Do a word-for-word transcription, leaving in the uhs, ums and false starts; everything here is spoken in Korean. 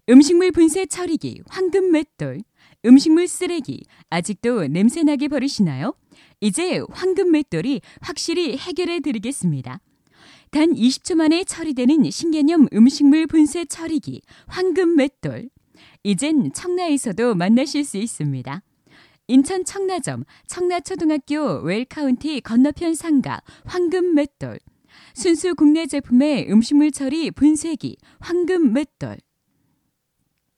음식물 분쇄 처리기 황금 맷돌, 음식물 쓰레기 아직도 냄새나게 버리시나요? 이제 황금 맷돌이 확실히 해결해 드리겠습니다. 단 이십 초 만에 처리되는 신개념 음식물 분쇄 처리기 황금 맷돌. 이젠 청라에서도 만나실 수 있습니다. 인천 청라점 청라초등학교 웰카운티 건너편 상가 황금 맷돌. 순수 국내 제품의 음식물 처리 분쇄기 황금 맷돌.